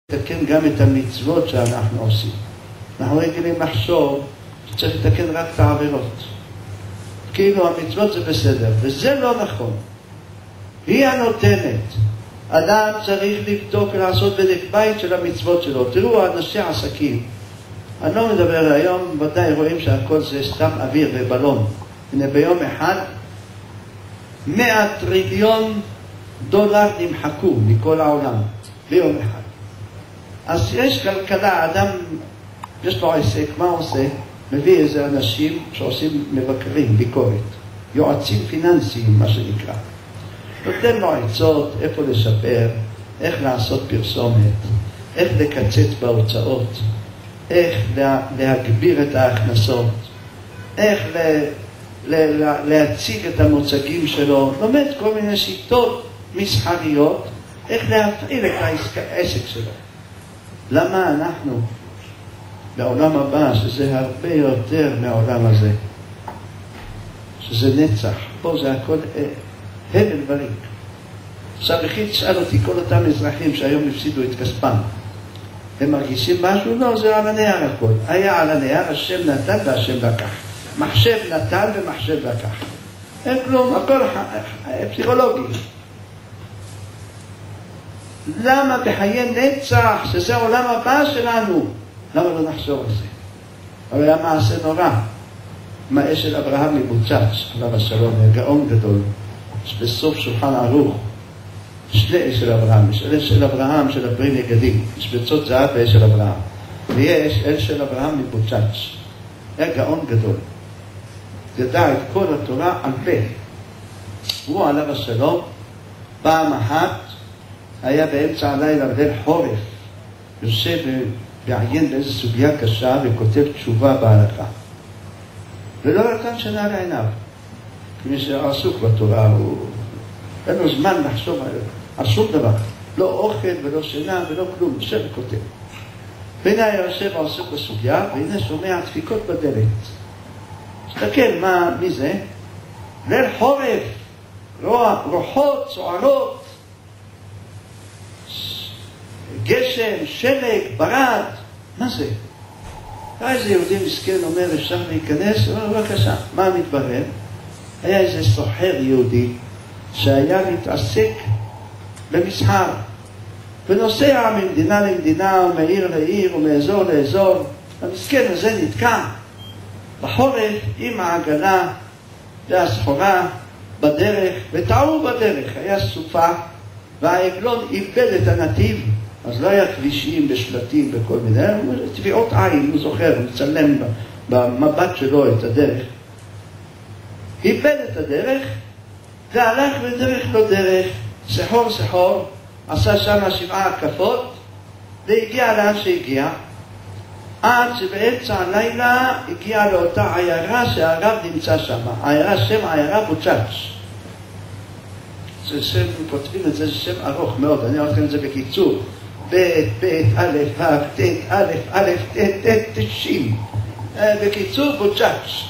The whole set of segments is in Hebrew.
לתקן גם את המצוות שאנחנו עושים. אנחנו רגילים לחשוב שצריך לתקן רק את העבירות. כאילו המצוות זה בסדר, וזה לא נכון. היא הנותנת. אדם צריך לבדוק ולעשות בדק בית של המצוות שלו. תראו, אנשי עסקים, אני לא מדבר היום, ודאי רואים שהכל זה סתם אוויר ובלון. הנה ביום אחד 100 טריליון דולר נמחקו מכל העולם ביום אחד. אז יש כלכלה, אדם יש לו עסק, מה הוא עושה? מביא איזה אנשים שעושים מבקרים, ביקורת, יועצים פיננסיים מה שנקרא, נותן לו עצות איפה לשפר, איך לעשות פרסומת, איך לקצץ בהוצאות, איך להגביר את ההכנסות, איך להציג את המוצגים שלו, לומד כל מיני שיטות מסחריות, איך להפעיל את העסק שלו. למה אנחנו בעולם הבא, שזה הרבה יותר מהעולם הזה, שזה נצח, פה זה הכל הבל וריק. עכשיו הכי תשאל אותי כל אותם אזרחים שהיום הפסידו את כספם, הם מרגישים משהו? לא, זה על הנייר הכל. היה על הנייר, השם נתן והשם לקח. מחשב נתן ומחשב לקח. אין כלום, הכל פסיכולוגי. למה בחיי נצח, שזה העולם הבא שלנו, למה לא נחשוב על זה? אבל היה מעשה נורא. מהאש של אברהם מבוצ'ץ', עליו השלום, גאון גדול, שבסוף שולחן ערוך, שני אש של אברהם, יש אש של אברהם של הפרי נגדים, יש ביצות זהב ואש של אברהם, ויש אש של אברהם מבוצ'ץ'. היה גאון גדול. ידע את כל התורה על פה. הוא עליו השלום, פעם אחת, היה באמצע הלילה בליל חורף, יושב ועיין באיזו סוגיה קשה וכותב תשובה בהלכה. ולא נתן שינה לעיניו. כי מי שעסוק בתורה, אין לו זמן לחשוב על שום דבר. לא אוכל ולא שינה ולא כלום, יושב וכותב. והנה היה יושב ועסוק בסוגיה, והנה שומע דפיקות בדלת. תסתכל, מי זה? ליל חורף, רוחות, סוערות, גשם, שלג, ברד, מה זה? איזה יהודי מסכן אומר, אפשר להיכנס? אומר, בבקשה. מה מתברר? היה איזה סוחר יהודי שהיה מתעסק במסחר, ונוסע ממדינה למדינה, ומעיר לעיר, ומאזור לאזור. המסכן הזה נתקע בחורף עם העגלה והסחורה בדרך, וטעו בדרך, היה סופה, והעגלון איבד את הנתיב. אז לא היה כבישים בשלטים בכל מיני, טביעות עין, הוא זוכר, הוא מצלם במבט שלו את הדרך. איבד את הדרך, והלך בדרך לא דרך, סחור, עשה שם 7 הקפות, והגיע לאן שהגיע, עד שבאמצע הלילה הגיע לאותה עיירה שהרב נמצא שם. העיירה, שם העיירה בוצ'ץ'. זה שם, כותבים את זה, זה שם ארוך מאוד, אני אתכם את זה בקיצור. בית, א', ו', ת', 90. בקיצור, בוצ'ץ'.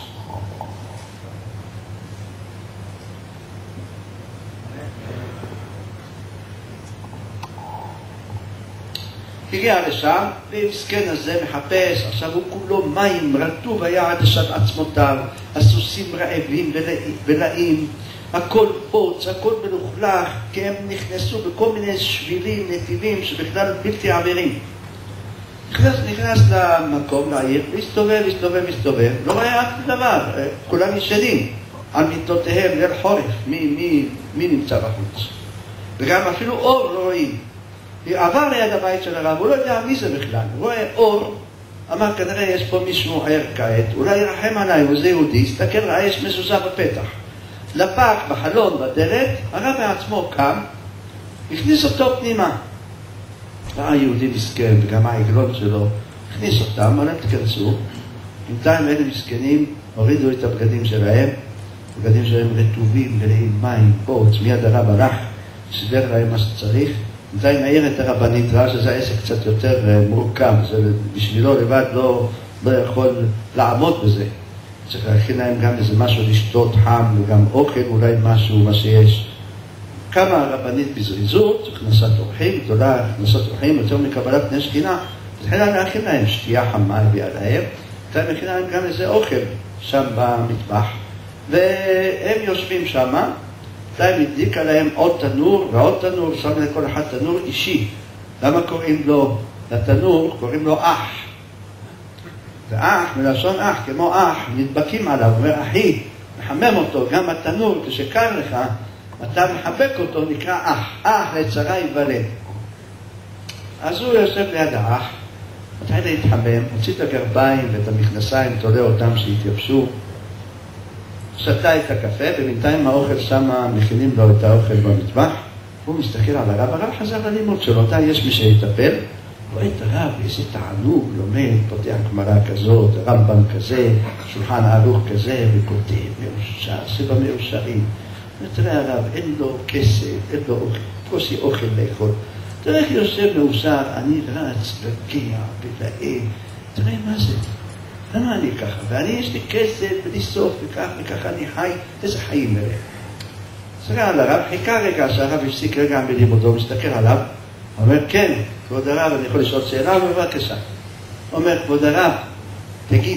הגיע לשם, והמסכן הזה מחפש, עכשיו הוא כולו מים, רטוב היה עד לשד עצמותיו, הסוסים רעבים ולאים, הכל פוץ, הכל מלוכלך, כי הם נכנסו בכל מיני שבילים, נתיבים שבכלל בלתי עבירים. נכנס למקום, לעיר, מסתובב, לא היה אף דבר, כולם ישנים על מיטותיהם ליל חורף, מי נמצא בחוץ. וגם אפילו אור לא רואים. עבר ליד הבית של הרב, הוא לא יודע מי זה בכלל, הוא רואה אור, אמר כנראה יש פה מישהו ער כעת, אולי ירחם עליי, הוא זה יהודי, הסתכל, ראה יש מזוזה בפתח. לפק בחלון בדלת, הרב בעצמו קם, הכניס אותו פנימה. ראה יהודי מסכן, וגם העגלון שלו, הכניס אותם, אמר להם תכנסו, בינתיים אלה מסכנים, הורידו את הבגדים שלהם, הבגדים שלהם רטובים, מלאים מים, פוץ, מיד הרב הלך, סידר להם מה שצריך, בינתיים העיר את הרבנית, ראה שזה עסק קצת יותר מורכב, בשבילו לבד לא יכול לעמוד בזה. צריך להכין להם גם איזה משהו לשתות חם, וגם אוכל, אולי משהו, מה שיש. קמה הרבנית בזריזות, הכנסת אורחים, גדולה הכנסת אורחים, יותר מקבלת פני שכינה, התחילה להכין להם שתייה חמה הביאה להם, התחילה להכין להם גם איזה אוכל שם במטבח, והם יושבים שם, התחילה הדליקה להם עוד תנור, ועוד תנור, שם לכל אחד תנור אישי. למה קוראים לו לתנור? קוראים לו אח. ואח, מלשון אח, כמו אח, נדבקים עליו, אומר אחי, מחמם אותו, גם התנור, כשקר לך, אתה מחבק אותו, נקרא אח. אח לצרה ייוולד. אז הוא יושב ליד האח, מתחיל להתחמם, הוציא את הגרביים ואת המכנסיים, תולה אותם שהתייבשו, שתה את הקפה, ובינתיים האוכל שמה, מכינים לו את האוכל במטבח, הוא מסתכל על הרב חזר ללימוד שלו, אתה יש מי שיטפל, רואה את הרב, איזה תענוג, לומד, פותח גמרא כזאת, רמב"ם כזה, שולחן ערוך כזה, וכותב, מאושר, סבא מאושרים. תראה הרב, אין לו כסף, אין לו אוכל, כוסי אוכל לאכול. תראה איך יושב מאושר, אני רץ, רגיע, בלעי, תראה מה זה, למה אני ככה? ואני יש לי כסף, בלי סוף, וככה אני חי, איזה חיים אלה. סגר על הרב, חיכה רגע שהרב הפסיק רגע בלימודו, מסתכל עליו, אומר, כן, כבוד הרב, אני יכול לשאול שאלה, בבקשה. אומר, כבוד הרב, תגיד,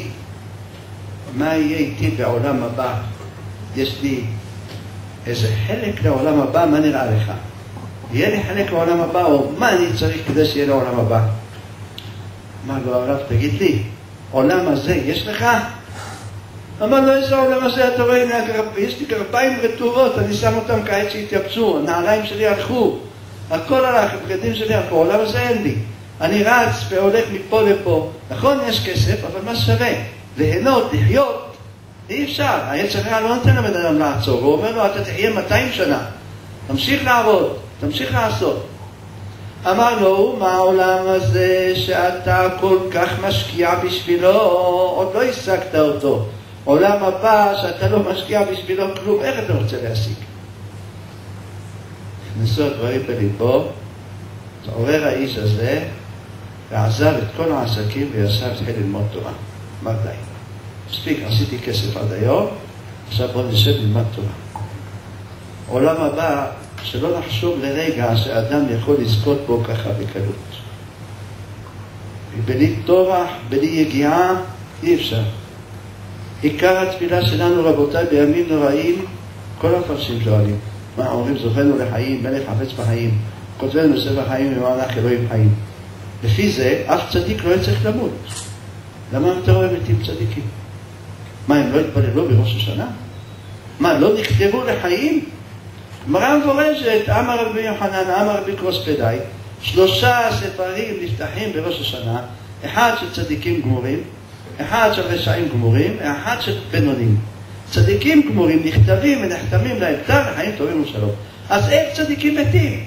מה יהיה איתי בעולם הבא? יש לי איזה חלק לעולם הבא, מה נראה לך? יהיה לי חלק לעולם הבא, או מה אני צריך כדי שיהיה לעולם הבא? אמר לו הרב, תגיד לי, עולם הזה יש לך? אמר לו, איזה עולם הזה, אתה רואה, יש לי גרביים רטובות, אני שם אותם כעת שהתייבשו, הנעליים שלי הלכו, הכל הלך, הבגדים שלי הלכו, עולם הזה אין לי. אני רץ והולך מפה לפה. נכון, יש כסף, אבל מה שווה? ליהנות, לחיות, אי אפשר. היצר הרע לא נותן לבן אדם לעצור, הוא אומר לו, אתה תחיה 200 שנה. תמשיך לעבוד, תמשיך לעשות. אמר לו, מה העולם הזה שאתה כל כך משקיע בשבילו, עוד לא השגת אותו. עולם הבא שאתה לא משקיע בשבילו כלום, איך אתה רוצה להשיג? נכנסו הדברים בליבו, התעורר האיש הזה, ועזב את כל העסקים וישב התחיל ללמוד תורה. אמר די, מספיק, עשיתי כסף עד היום, עכשיו בוא נשב ללמוד תורה. עולם הבא, שלא נחשוב לרגע שאדם יכול לזכות בו ככה בקלות. בלי תורה, בלי יגיעה, אי אפשר. עיקר התפילה שלנו, רבותיי, בימים נוראים, כל המפרשים שואלים. מה אומרים, זוכנו לחיים, מלך חפץ בחיים, כותבנו ספר חיים ומהלך אלוהים חיים. לפי זה, אף צדיק לא צריך למות. למה אתה רואה מתים צדיקים? מה, הם לא התפללו בראש השנה? מה, לא נכתבו לחיים? גמרא מפורשת, אמר רבי יוחנן, אמר רבי קרוספדאי, 3 ספרים נפתחים בראש השנה, אחד של צדיקים גמורים, אחד של רשעים גמורים, אחד של בינונים. צדיקים גמורים נכתבים ונחתמים להם תר לחיים טובים ושלום. אז איך צדיקים מתים?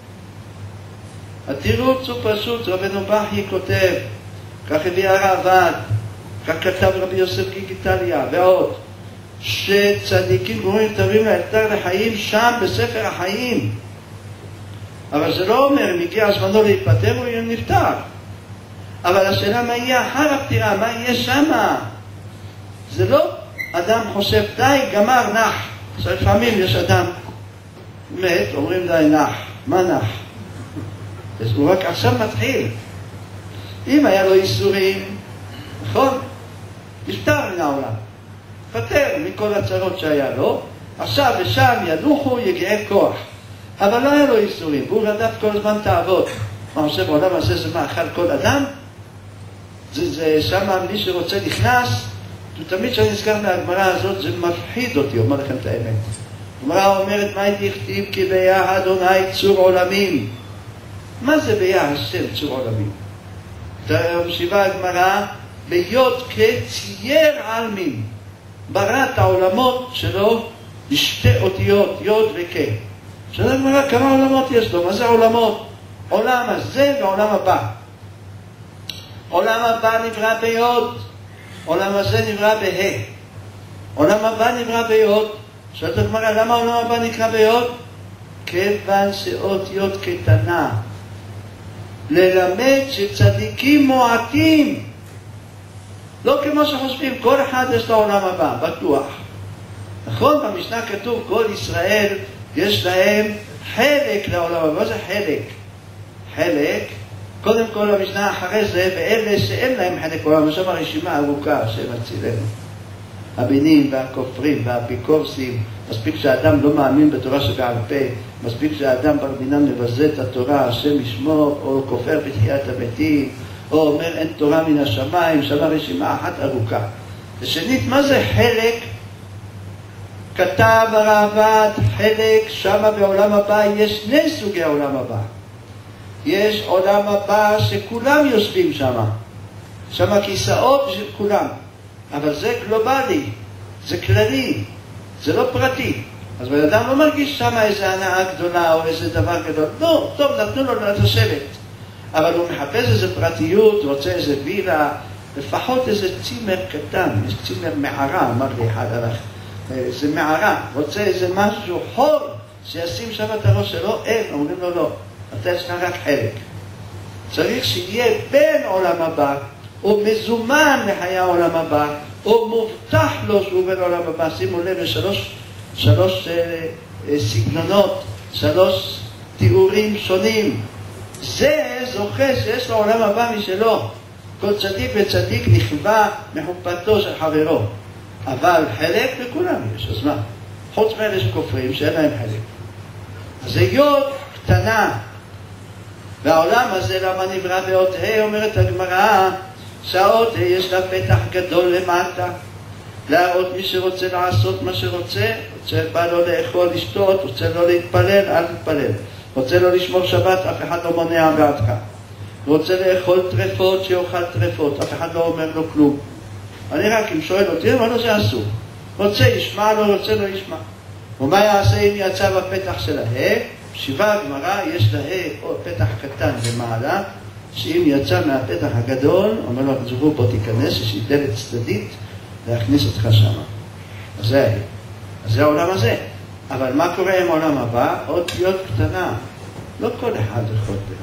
התירוץ הוא פשוט, רבנו בכי כותב, כך הביא הרעב"ד, כך כתב רבי יוסף גיגיטליה ועוד, שצדיקים גמורים נכתבים להם תר לחיים שם בספר החיים. אבל זה לא אומר, אם הגיע הזמנו להתפטר הוא נפטר. אבל השאלה מה יהיה אחר הפטירה, מה יהיה שמה? זה לא אדם חושב, די, גמר, נח. עכשיו לפעמים יש אדם מת, אומרים די, נח. מה נח? הוא רק עכשיו מתחיל. אם היה לו איסורים, נכון? נפטר מן העולם. פטר מכל הצרות שהיה לו. עכשיו ושם ינוחו יגיעי כוח. אבל לא היה לו איסורים, והוא רדף כל הזמן תעבוד. מה חושב, העולם הזה זה מאכל כל אדם? זה שמה מי שרוצה נכנס, ותמיד שאני נזכר מהגמרא הזאת, זה מפחיד אותי, אומר לכם את האמת. הגמרא אומרת, מה תכתיב כי ביה אדוני צור עולמים? מה זה ביה השם צור עולמים? משיבה הגמרא, ביות כצייר עלמין, ברא את העולמות שלו בשתי אותיות, יוד וכ. שאלה הגמרא, כמה עולמות יש לו? מה זה עולמות? עולם הזה ועולם הבא. עולם הבא נברא ביוד, עולם הזה נברא בה'. עולם הבא נברא ביוד. שואלת הגמרא, למה עולם הבא נקרא ביוד? כיוון שאות יוד קטנה. ללמד שצדיקים מועטים. לא כמו שחושבים, כל אחד יש לו עולם הבא, בטוח. נכון, במשנה כתוב, כל ישראל יש להם חלק לעולם הבא. מה זה חלק? חלק, קודם כל המשנה אחרי זה, ואלה שאין להם חלק לעולם, שם הרשימה ארוכה, השם הצילנו. הבינים והכופרים והאפיקורסים, מספיק שהאדם לא מאמין בתורה שבעל פה, מספיק שהאדם ברבינן מבזה את התורה, השם ישמור, או כופר בתחיית המתים, או אומר אין תורה מן השמיים, שם הרשימה אחת ארוכה. ושנית, מה זה חלק? כתב הרעב"ד, חלק, שמה בעולם הבא יש שני סוגי עולם הבא. יש עולם הבא שכולם יושבים שמה כיסאות של כולם. אבל זה גלובלי, זה כללי, זה לא פרטי. אז בן אדם לא מרגיש שם איזו הנאה גדולה או איזה דבר גדול. לא, טוב, נתנו לו לשבת. אבל הוא מחפש איזו פרטיות, רוצה איזו וילה, לפחות איזה צימר קטן, איזה צימר מערה, אמר לי אחד הלך. זה מערה, רוצה איזה משהו חול, שישים שם את הראש שלו, אין, אומרים לו לא. אתה יש רק חלק. צריך שיהיה בין עולם הבא, או מזומן לחיי העולם הבא, או מובטח לו שהוא בין עולם הבא. שימו לב לשלוש סגנונות, 3 תיאורים שונים. זה זוכה שיש לו עולם הבא משלו. כל צדיק וצדיק נכווה מחופתו של חברו. אבל חלק לכולם יש, אז מה? חוץ מאלה שכופרים שאין להם חלק. אז זה יוד קטנה. והעולם הזה למה נברא באות ה' אומרת הגמרא, שהאות ה' יש לה פתח גדול למטה. להראות מי שרוצה לעשות מה שרוצה, בא לו לאכול, לשתות, רוצה לו להתפלל, אל תתפלל. רוצה לו לשמור שבת, אף אחד לא מונע בעדך. רוצה לאכול טרפות, שיאכל טרפות, אף אחד לא אומר לו כלום. אני רק אם שואל אותי, מה לא זה אסור? רוצה ישמע, לא רוצה לא ישמע. ומה יעשה אם יצא בפתח של הה? שיבה הגמרא, יש לה או פתח קטן למעלה, שאם יצא מהפתח הגדול, אומר לו, זוכו פה תיכנס, יש דלת צדדית, להכניס אותך שם. אז זה הה. אז זה העולם הזה. אבל מה קורה עם העולם הבא? אותיות קטנה. לא כל אחד יכול להיות.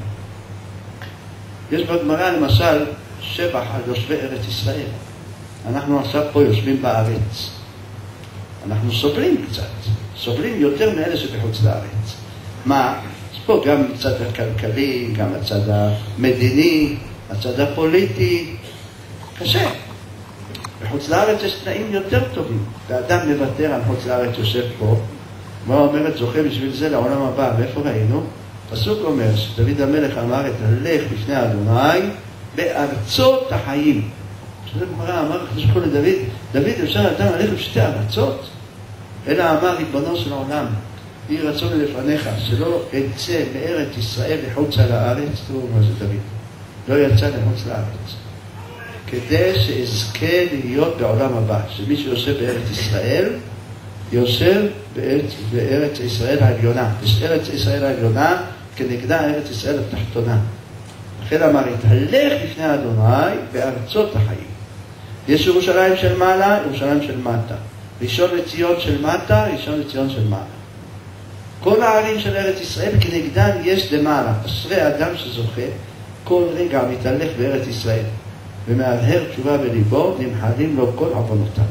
יש בגמרא למשל שבח על יושבי ארץ ישראל. אנחנו עכשיו פה יושבים בארץ. אנחנו סובלים קצת. סובלים יותר מאלה שבחוץ לארץ. מה? אז פה גם הצד הכלכלי, גם הצד המדיני, הצד הפוליטי. קשה. בחוץ לארץ יש תנאים יותר טובים. והאדם מוותר על חוץ לארץ יושב פה. מה אומרת זוכה בשביל זה לעולם הבא? ואיפה ראינו? פסוק אומר שדוד המלך אמר את הלך לפני אדוני בארצות החיים. שזה גמרא אמר זכו לדוד, דוד אפשר אדם ללכת בשתי ארצות? אלא אמר ריבונו של עולם, יהי רצון לפניך שלא יצא מארץ ישראל לחוץ על הארץ. תראו מה זה דוד, לא יצא לחוץ לארץ, כדי שאזכה להיות בעולם הבא, שמי שיושב בארץ ישראל יושב בארץ ישראל העליונה. יש ארץ ישראל העליונה כנגדה ארץ ישראל התחתונה. לכן אמר, התהלך לפני אדוני בארצות החיים. יש ירושלים של מעלה, ירושלים של מטה. ראשון לציון של מטה, ראשון לציון של מעלה. כל הערים של ארץ ישראל כנגדן יש למעלה. אשרי אדם שזוכה כל רגע מתהלך בארץ ישראל ומהרהר תשובה בליבו, נמחלים לו כל עוונותיו.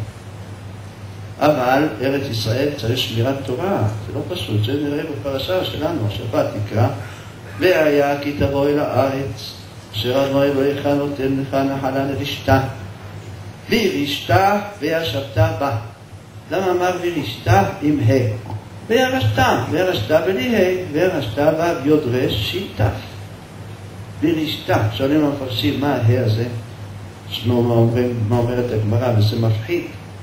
אבל ארץ ישראל צריך שמירת תורה, זה לא פשוט, זה נראה בפרשה שלנו, השבת נקרא, והיה כי תבוא אל הארץ, אשר אדוני אלוהיך נותן לך נחלה לרשתה, וירשתה וישבת בה. למה אמר וירשתה עם ה'? וירשתה בלי ה', וירשתה בה ביוד רש שיתף. וירשתה, שואלים המפרשים, מה ה' הזה? שמעו מה אומרת הגמרא, וזה מפחיד.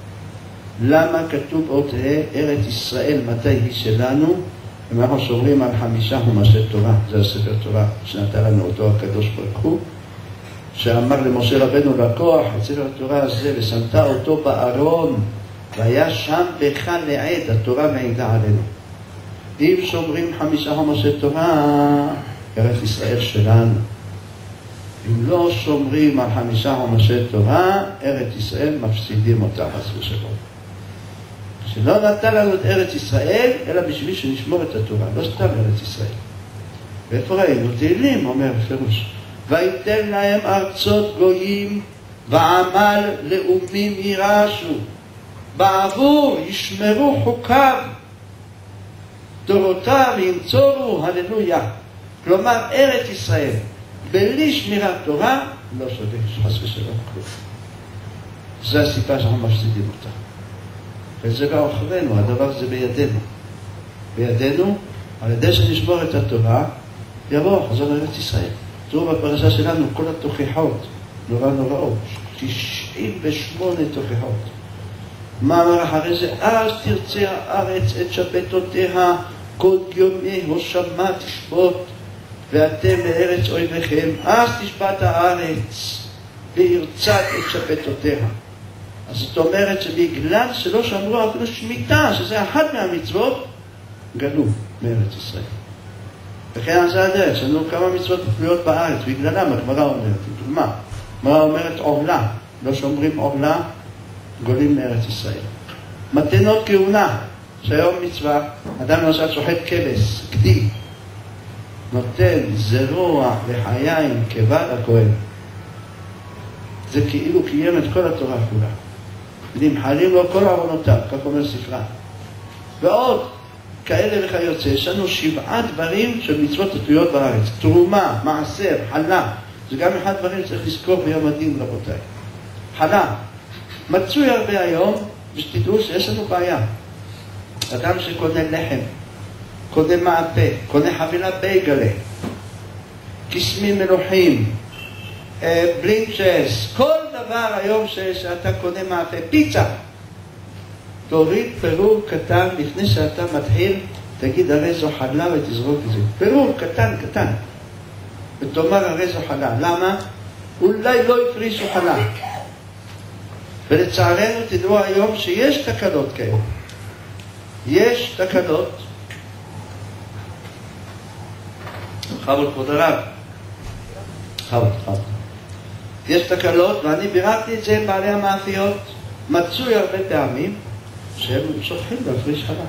למה כתוב אות ה' ארץ ישראל מתי היא שלנו? אנחנו שומרים על 5 חומשי תורה, זה הספר תורה שנתן לנו אותו הקדוש ברוך הוא, שאמר למשה רבנו לקוח את ספר התורה הזה ושמת אותו בארון והיה שם בך לעד, התורה מעידה עלינו. אם שומרים 5 חומשי תורה, ארץ ישראל שלנו. אם לא שומרים על 5 חומשי תורה, ארץ ישראל מפסידים אותה, חס ושלום. שלא נתן לנו את ארץ ישראל, אלא בשביל שנשמור את התורה, לא סתם ארץ ישראל. ואיפה ראינו? תהילים, אומר בפירוש. ויתן להם ארצות גויים, ועמל לאומים יירשו. בעבור ישמרו חוקיו. תורותיו ינצורו, הללויה. כלומר, ארץ ישראל, בלי שמירת תורה, לא שווה, חס ושלום כלום. זה הסיבה שאנחנו מפסידים אותה. וזה לא אחרינו, הדבר הזה בידינו. בידינו, על ידי שנשמור את התורה, יבוא, חזור לארץ ישראל. תראו בפרשה שלנו, כל התוכחות, נוראות, 98 תוכחות. מה אמר אחרי זה? אז תרצה הארץ את שבתותיה, כל יומי הושמה תשבות, ואתם לארץ אויביכם, אז תשבת הארץ, וירצת את שבתותיה. אז זאת אומרת שבגלל שלא שמרו אפילו שמיטה, שזה אחת מהמצוות, גלו מארץ ישראל. וכן זה הדרך, יש לנו כמה מצוות תלויות בארץ, בגללם הגמרא אומרת, דוגמה, הגמרא אומרת עורלה, לא שומרים עורלה, גולים מארץ ישראל. מתנות כהונה, שהיום מצווה, אדם למשל שוחט כבש, גדי, נותן זרוע לחיים כבד הכהן. זה כאילו קיים את כל התורה כולה. נמחלים לו כל עוונותיו, כך אומר ספרה. ועוד כאלה וכיוצא, יש לנו 7 דברים של מצוות תלויות בארץ. תרומה, מעשר, חלה. זה גם אחד דברים שצריך לזכור ביום הדין, רבותיי. חלה. מצוי הרבה היום, ושתדעו שיש לנו בעיה. אדם שקונה לחם, קונה מאפה, קונה חבילה בייגלה, קסמים מלוחים, בלינצ'ס, כל דבר היום שאתה קונה מאפה, פיצה. תוריד פירור קטן לפני שאתה מתחיל, תגיד הרי זו חלה ותזרוק את זה. פירור קטן. ותאמר הרי זו חלה. למה? אולי לא הפרישו חלה. ולצערנו תדעו היום שיש תקלות כאלה. יש תקלות. חבוד כבוד הרב. חבוד. יש תקלות, ואני ביררתי את זה עם בעלי המאפיות. מצוי הרבה פעמים שהם שוכחים להפריש חלה.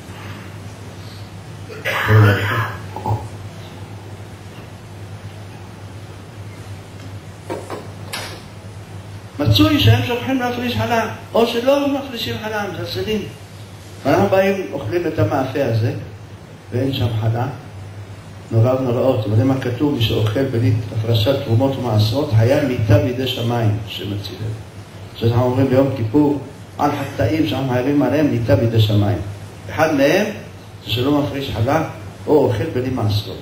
מצוי שהם שוכחים להפריש חלה, או שלא מפרישים חלה, מזלזלים. ואנחנו באים, אוכלים את המאפה הזה, ואין שם חלה, נורא ונוראות. אתם יודעים מה כתוב? מי שאוכל בלי הפרשת תרומות ומעשרות, היה מיטה בידי שמיים שמצילים. שאנחנו אומרים ביום כיפור, על חטאים שאנחנו מעירים עליהם, מיטה בידי שמיים. אחד מהם, זה שלא מפריש חלה, או אוכל בלי מעשרות.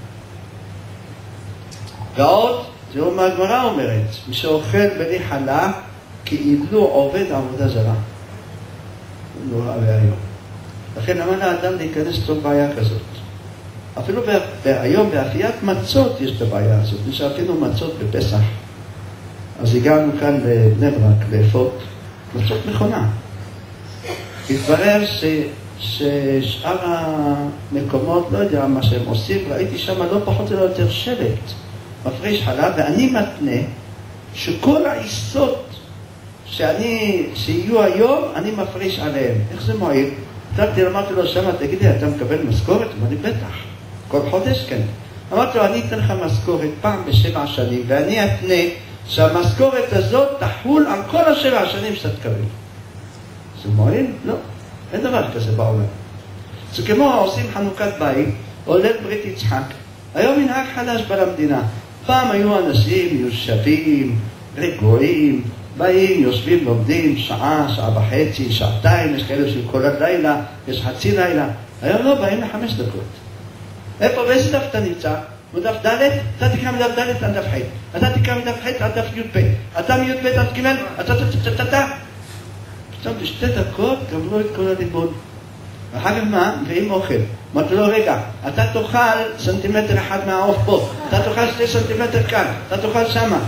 ועוד, תראו מה הגמרא אומרת, מי שאוכל בלי חלה, כאילו עובד עבודה זרה. נורא והיום. לכן למה לאדם להיכנס לתוך בעיה כזאת? אפילו היום באפיית מצות יש את הבעיה הזאת, שאפינו מצות בפסח. אז הגענו כאן לבני ברק, לאפות, מצות מכונה. התברר ששאר המקומות, לא יודע מה שהם עושים, ראיתי שם לא פחות ולא יותר שלט, מפריש חלה, ואני מתנה שכל העיסות שיהיו היום, אני מפריש עליהם. איך זה מועיל? אמרתי לו שמה, תגידי, אתה מקבל משכורת? אמרתי, בטח. כל חודש כן. אמרתי לו, אני אתן לך משכורת פעם ב7 שנים, ואני אתנה שהמשכורת הזאת תחול על כל 7 שנים שאתה תקבל. זה מועיל? לא. אין דבר כזה בעולם. זה כמו עושים חנוכת בית, או ליל ברית יצחק. היום מנהג חדש במדינה. פעם היו אנשים מיושבים, רגועים, באים, יושבים, לומדים, שעה, שעה וחצי, שעתיים, יש כאלה של כל הלילה, יש חצי לילה. היום לא באים ל5 דקות. איפה, באיזה דף אתה נמצא? בדף ד', אתה תקרא מדף ד' עד דף ח', אתה תקרא מדף ח' עד דף י"ב, אתה מי"ב עד ג', אתה. פתאום ב2 דקות גמרו את כל הלימוד. ואחר כך מה? מביאים אוכל. אמרתי לו, רגע, אתה תאכל סנטימטר אחד מהעוף פה, אתה תאכל 2 סנטימטר כאן, אתה תאכל שמה.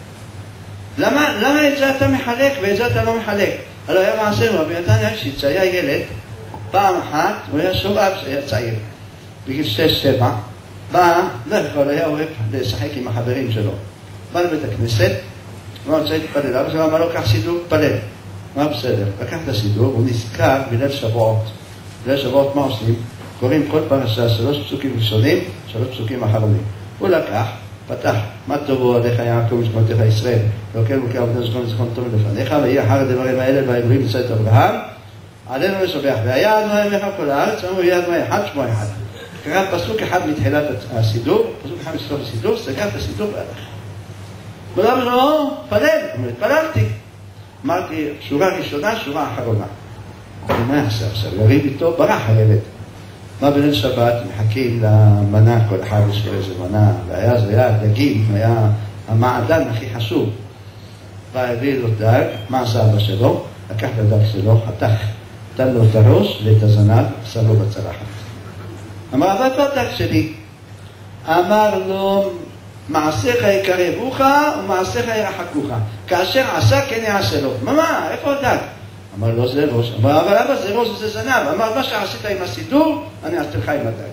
למה את זה אתה מחלק ואת זה אתה לא מחלק? הלוא היה מעשה רבי נתן יפשיץ, היה ילד, פעם אחת, הוא היה שובב שהיה צעיר, בגיל 6-7, בא, לא יכול, היה אוהב לשחק עם החברים שלו. בא לבית הכנסת, הוא רוצה להתפלל, אבל הוא אמר לו, קח סידור, תפלל. מה בסדר? לקח את הסידור, הוא נזכר בליל שבועות. בליל שבועות מה עושים? קוראים כל פרשה 3 פסוקים ראשונים, 3 פסוקים אחרונים. הוא לקח, פתח, מה טובו עליך יעקב משכנותיך ישראל, ואוכל מוקר עבודה זכרון וזכרון טוב לפניך, ויהי אחר הדברים האלה והאלוהים מצא את אברהם, עלינו לשבח. והיה אדוני מלך כל הארץ, אמרו יהיה אדוני אחד, שמו אחד. קרא פסוק אחד מתחילת הסידור, פסוק אחד מסוף הסידור, סגר את הסידור והלך. כולם אמרו, פלל, התפללתי. אמרתי, שורה ראשונה, שורה אחרונה. מה יעשה עכשיו? יריב איתו, ברח הילד. מה בליל שבת, מחכים למנה, כל אחד יש לו איזה מנה, והיה זה היה דגים, היה המעדן הכי חשוב. והביא לו דג, מה עשה אבא שלו? לקח את הדג שלו, חתך, נתן לו את הראש ואת הזנב, עשה לו בצלחת. אמר, אבל פה דג שלי. אמר לו, מעשיך יקרבוך ומעשיך ירחקוך. כאשר עשה כן יעשה לו. מה, איפה הדג? אמר לו, זה ראש. אמר, אבל אבא זה ראש וזה זנב. אמר, מה שעשית עם הסידור, אני אעשה לך עם הדג.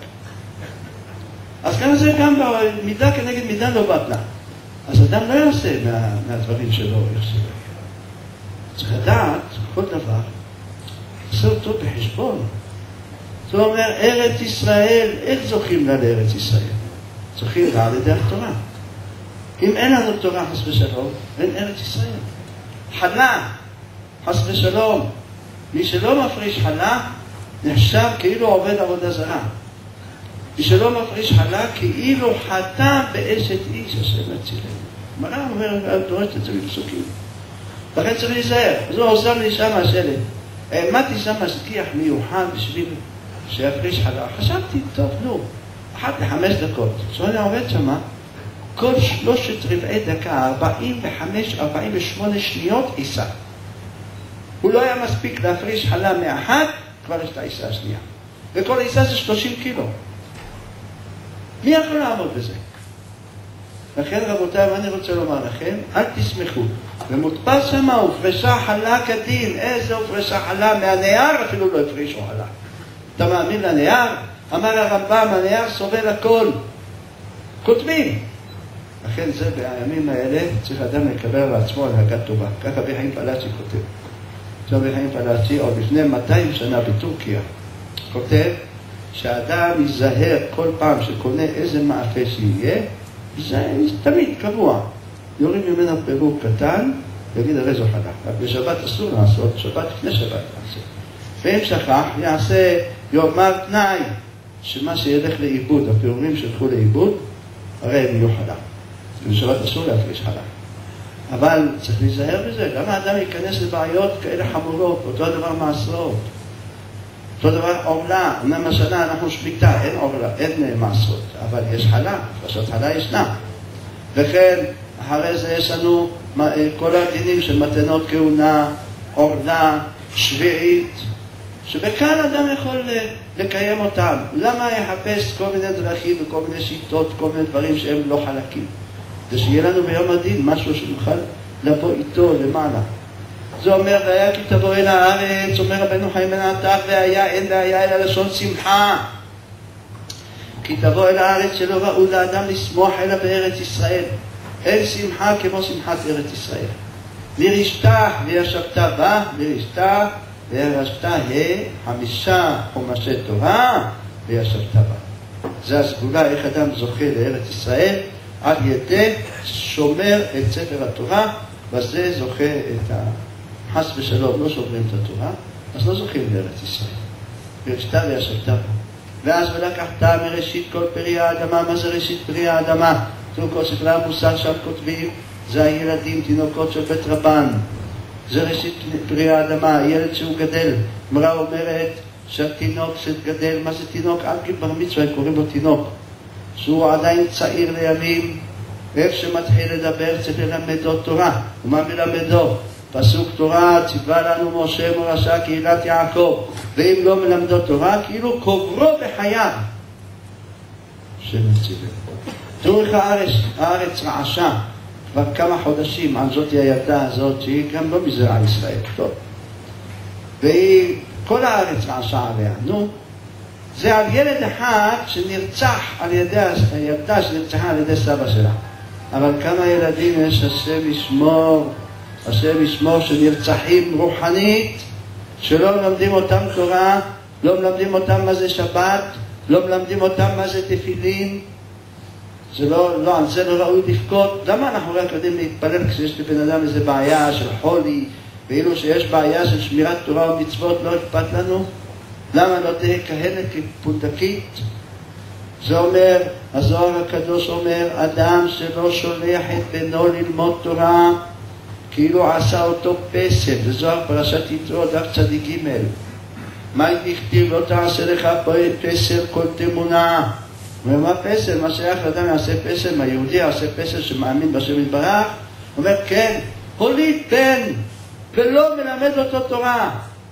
אז כאן זה גם מידה כנגד מידה לא בטלה. אז אדם לא יעשה מהדברים שלו איך שלא. צריך לדעת, כל דבר, עושה אותו בחשבון. זאת אומרת, ארץ ישראל, איך זוכים לה לארץ ישראל? זוכים לה על ידי התורה. אם אין לנו תורה, חס ושלום, אין ארץ ישראל. חלה, חס ושלום, מי שלא מפריש חלה, נחשב כאילו עובד עבודה זרה. מי שלא מפריש חלה, כאילו חטא באשת איש, השם הצילנו. מראה אומר, דורשת את זה בפסוקים. לכן צריך להיזהר. אז הוא עושה לי שם השלט. העמדתי שם שכיח מיוחד בשביל שיפריש חלה. חשבתי, טוב, נו, 1 ל-5 דקות. כשאני עובד שם, כל 3/4 דקה, 45-48 שניות עיסה. הוא לא היה מספיק להפריש חלה מאחת, כבר יש את העיסה השנייה. וכל עיסה זה 30 קילו. מי יכול לעמוד בזה? לכן רבותיי, מה אני רוצה לומר לכם? אל תשמחו. ומודפס שמה, הופרשה חלה כדין. איזה הופרשה חלה? מהנייר אפילו לא הפרישו חלה. אתה מאמין לנייר? אמר הרמב"ם, הנייר סובל הכל. כותבים. לכן זה בימים האלה צריך אדם לקבל על עצמו הנהגת טובה. ככה רבי חיים פלאצ'י כותב. רבי חיים פלאצ'י עוד לפני 200 שנה בטורקיה כותב שהאדם ייזהר כל פעם שקונה איזה מאפה שיהיה, זה תמיד קבוע. יורים ממנו פירוק קטן, יגיד הרי זו חלה. בשבת אסור לעשות, שבת לפני שבת לעשות. ואם שכח, יעשה יאמר תנאי, שמה שילך לאיבוד, הפירורים שילכו לאיבוד, הרי הם יהיו חלה. בשבת אסור להפריש חלה. אבל צריך להיזהר בזה, למה האדם ייכנס לבעיות כאלה חמורות, אותו דבר מעשרות. אותו דבר עורלה, אמנם השנה אנחנו שמיטה, אין עורלה, אין מעשרות, אבל יש חלה, פרשת חלה ישנה. וכן, אחרי זה יש לנו כל הדינים של מתנות כהונה, עורלה, שביעית, שבכאן אדם יכול לקיים אותם. למה יחפש כל מיני דרכים וכל מיני שיטות, כל מיני דברים שהם לא חלקים? זה שיהיה לנו ביום הדין משהו שנוכל לבוא איתו למעלה. זה אומר, והיה כי תבוא אל הארץ, אומר רבנו חיים בן עטר, והיה אין והיה אלא לשון שמחה. כי תבוא אל הארץ שלא ראו לאדם לשמוח אלא בארץ ישראל. אין שמחה כמו שמחת ארץ ישראל. לרשתה וישבת בה, לרשתה וישבת 5 חומשי תורה וישבת בה. זה הסגולה איך אדם זוכה לארץ ישראל, על ידי שומר את ספר התורה, וזה זוכה את חס ושלום, לא שומרים את התורה, אז לא זוכים לארץ ישראל. וישתה וישבת בה. ואז ולקחת מראשית כל פרי האדמה. מה זה ראשית פרי האדמה? תראו, כל ספרי המוסר שם כותבים, זה הילדים, תינוקות של בית רבן. זה ראשית פרי האדמה, ילד שהוא גדל. אמרה אומרת שהתינוק שגדל, מה זה תינוק? עד גיל בר מצווה קוראים לו תינוק. שהוא עדיין צעיר לימים, ואיך שמתחיל לדבר צריך ללמדו תורה. ומה מלמדו? פסוק תורה, ציווה לנו משה מורשה קהילת יעקב. ואם לא מלמדו תורה, כאילו קוברו בחייו. שמציבים. תראו איך הארץ רעשה. כבר כמה חודשים, על זאת הילדה הזאת, שהיא גם לא מזרע ישראל. טוב. והיא, כל הארץ רעשה עליה. נו. זה על ילד אחד שנרצח על ידי, הילדה שנרצחה על ידי סבא שלה. אבל כמה ילדים יש השם ישמור שנרצחים רוחנית, שלא מלמדים אותם תורה, לא מלמדים אותם מה זה שבת, לא מלמדים אותם מה זה תפילין. זה לא, על זה לא ראוי לבכות. למה אנחנו רק יודעים להתפלל כשיש לבן אדם איזה בעיה של חולי, ואילו שיש בעיה של שמירת תורה ומצוות לא אכפת לנו, למה לא תהיה כהנת כפונדקית? זה אומר, הזוהר הקדוש אומר, אדם שלא שולח את בנו ללמוד תורה, כאילו עשה אותו פסל. זה זוהר פרשת יתרו, דף צדיק ג'. מה יכתיב? לא תעשה לך פסל כל תמונה. ומה פסל? מה שייך לאדם יעשה פסל? מה יהודי יעשה פסל שמאמין בשם יתברך? הוא אומר, כן, הוליד בן ולא מלמד אותו תורה.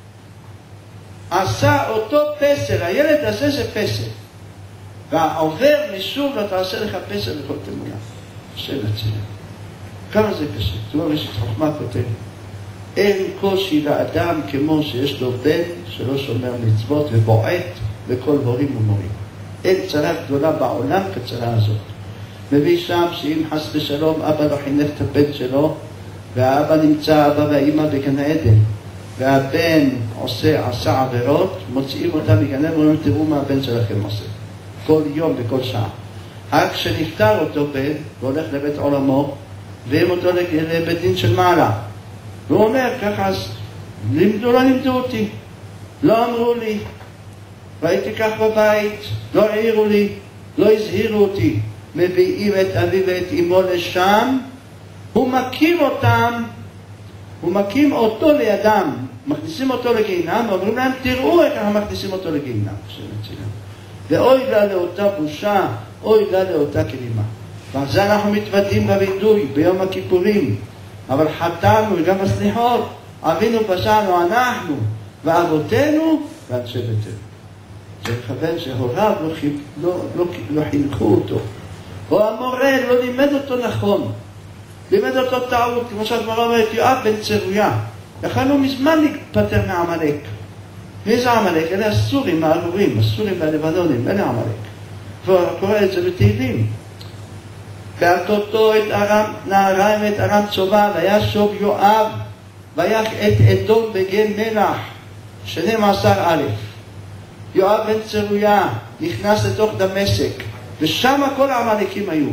עשה אותו פסל, הילד הזה זה פסל. והעובר משוב לא תעשה לך פסל לכל תמונה. השם יציל. כמה זה קשה? זאת אומרת, יש את חוכמה כותב. אין קושי לאדם כמו שיש לו בן שלא שומר מצוות ובועט בכל הורים ומורים. אין צרה גדולה בעולם כצרה הזאת. מביא שם שאם חס ושלום אבא לא חינך את הבן שלו, והאבא נמצא, אבא והאמא בגן העדן, והבן עשה עבירות, מוציאים אותם מגן העדן ואומרים, תראו מה הבן שלכם עושה. כל יום וכל שעה. רק כשנפטר אותו בן, והולך לבית עולמו, והם אותו לבית דין של מעלה. והוא אומר, ככה, אז לא לימדו אותי, לא אמרו לי, והייתי כך בבית, לא העירו לי, לא הזהירו אותי. מביאים את אבי ואת אמו לשם, הוא מקים אותם, הוא מקים אותו לידם, מכניסים אותו לגיהינם, ואומרים להם, תראו איך אנחנו מכניסים אותו לגיהינם. ואוי לה לאותה בושה, אוי לה לאותה כלימה. ועל זה אנחנו מתוודים בווידוי ביום הכיפורים. אבל חטאנו וגם הסליחות, אבינו פשענו אנחנו, ואבותינו ואנשי ביתנו. זה מכוון שהוריו לא חינכו אותו. או המורה לא לימד אותו נכון. לימד אותו טעות, כמו שהגמרא אומרת, יואב בן צרויה. יכלנו מזמן להתפטר מעמלק. מי זה עמלק? אלה הסורים הארורים, הסורים והלבנונים, אלה עמלק. כבר קורא את זה בתהילים. והכותו את נעריים את ארם צובה, וישוב יואב, ויך את אדום בגן מלח, 12 א'. יואב בן צרויה נכנס לתוך דמשק, ושם כל העמלקים היו.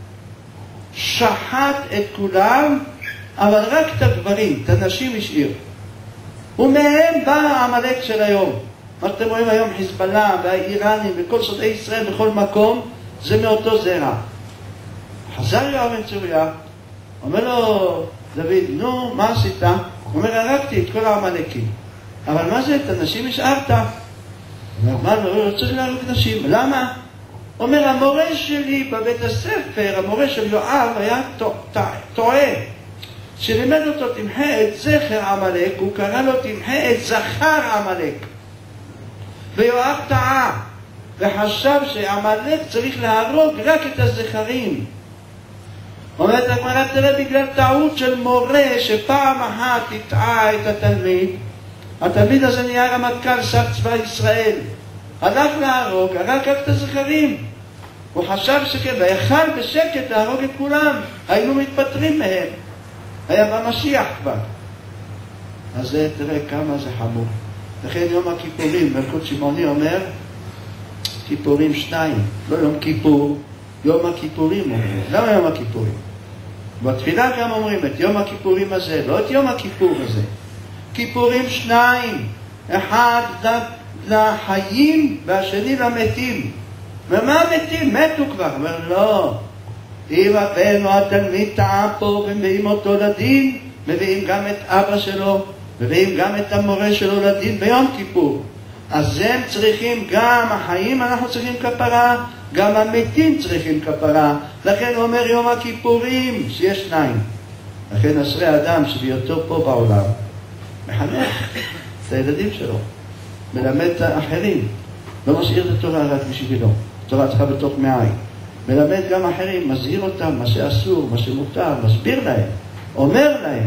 שחט את כולם, אבל רק את הגברים, את הנשים השאיר. ומהם בא העמלק של היום. מה שאתם רואים היום, חיזבאללה והאיראנים וכל שודדי ישראל בכל מקום, זה מאותו זרע. חזר יואב בן צרויה, אומר לו, דוד, נו, מה עשית? הוא אומר, הרגתי את כל העמלקים. אבל מה זה, את הנשים השארת? הוא אומר, מה, לא צריך להרוג נשים. למה? הוא אומר, המורה שלי בבית הספר, המורה של יואב היה טועה. שלימד אותו תמחה את זכר עמלק, הוא קרא לו תמחה את זכר עמלק. ויואב טעה, וחשב שעמלק צריך להרוג רק את הזכרים. אומרת הגמרא, תראה, בגלל טעות של מורה שפעם אחת הטעה את התלמיד הזה נהיה רמטכ"ל שר צבא ישראל. הלך להרוג, הרג רק את הזכרים. הוא חשב שכן, ויכל בשקט להרוג את כולם. היינו מתפטרים מהם. היה במשיח כבר. אז תראה כמה זה חמור. לכן יום הכיפורים, מלכות שמעוני אומר, כיפורים 2, לא יום כיפור, יום הכיפורים אומרים. למה יום הכיפורים? בתפילה גם אומרים את יום הכיפורים הזה, לא את יום הכיפור הזה. כיפורים 2, אחד לחיים והשני למתים. ומה המתים? מתו כבר. אומר לא, אם הבן או התלמיד טעה פה ומביאים אותו לדין, מביאים גם את אבא שלו, מביאים גם את המורה שלו לדין ביום כיפור. אז הם צריכים, גם החיים אנחנו צריכים כפרה, גם המתים צריכים כפרה. לכן הוא אומר יום הכיפורים, שיש 2. לכן אשרי אדם שבהיותו פה בעולם, מחנך את הילדים שלו, מלמד את האחרים, לא משאיר את התורה רק בשבילו, התורה צריכה בתוך מעיים. מלמד גם אחרים, מזהיר אותם, מה שאסור, מה שמותר, מסביר להם, אומר להם.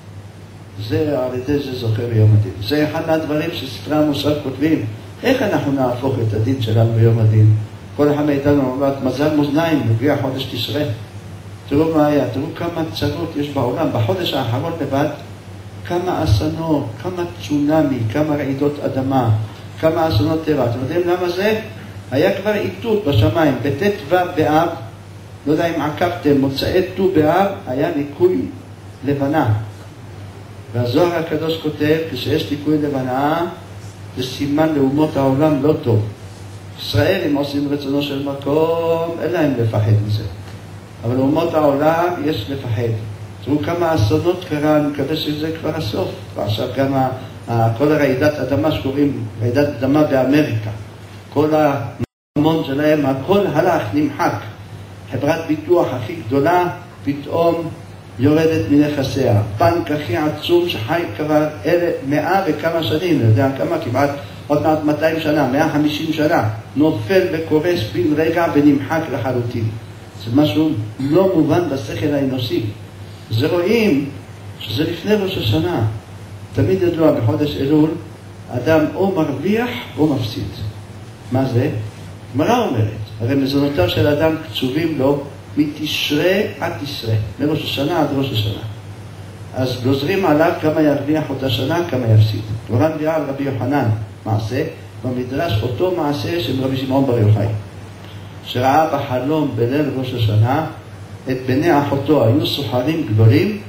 זה, על ידי זה זוכה ביום הדין. זה אחד מהדברים שספרי המוסר כותבים. איך אנחנו נהפוך את הדין שלנו ביום הדין? כל אחד מאיתנו אומר, מזל מאזניים, מגיע חודש תשרה. תראו מה היה, תראו כמה צרות יש בעולם. בחודש האחרון לבד, כמה אסונות, כמה צונמי, כמה רעידות אדמה, כמה אסונות טבע. אתם יודעים למה זה? היה כבר איתות בשמיים, בט"ו באב, לא יודע אם עקבתם, מוצאי ט"ו באב, היה ניקוי לבנה. והזוהר הקדוש כותב, כשיש ליקוי לבנה, זה סימן לאומות העולם לא טוב. ישראל, אם עושים רצונו של מקום, אין להם לפחד מזה. אבל לאומות העולם יש לפחד. תראו כמה אסונות קרה, אני מקווה שזה כבר הסוף. ועכשיו גם כל הרעידת אדמה שקוראים רעידת אדמה באמריקה. כל המון שלהם, הכל הלך, נמחק. חברת ביטוח הכי גדולה, פתאום יורדת מנכסיה. בנק הכי עצום שחי כבר 100 וכמה שנים, אני יודע כמה, כמעט עוד מעט 200 שנה, 150 שנה, נופל וקורס בן רגע ונמחק לחלוטין. זה משהו לא מובן בשכל האנושי. זה רואים שזה לפני ראש השנה. תמיד ידוע בחודש אלול, אדם או מרוויח או מפסיד. מה זה? גמרא אומרת, הרי מזונותיו של אדם קצובים לו מתשרה עד תשרה, מראש השנה עד ראש השנה. אז גוזרים עליו כמה ירוויח אותה שנה, כמה יפסיד. גמרא מביאה על רבי יוחנן מעשה, במדרש אותו מעשה של רבי שמעון בר יוחאי, שראה בחלום בליל ראש השנה את בני אחותו, היו סוחרים גדולים,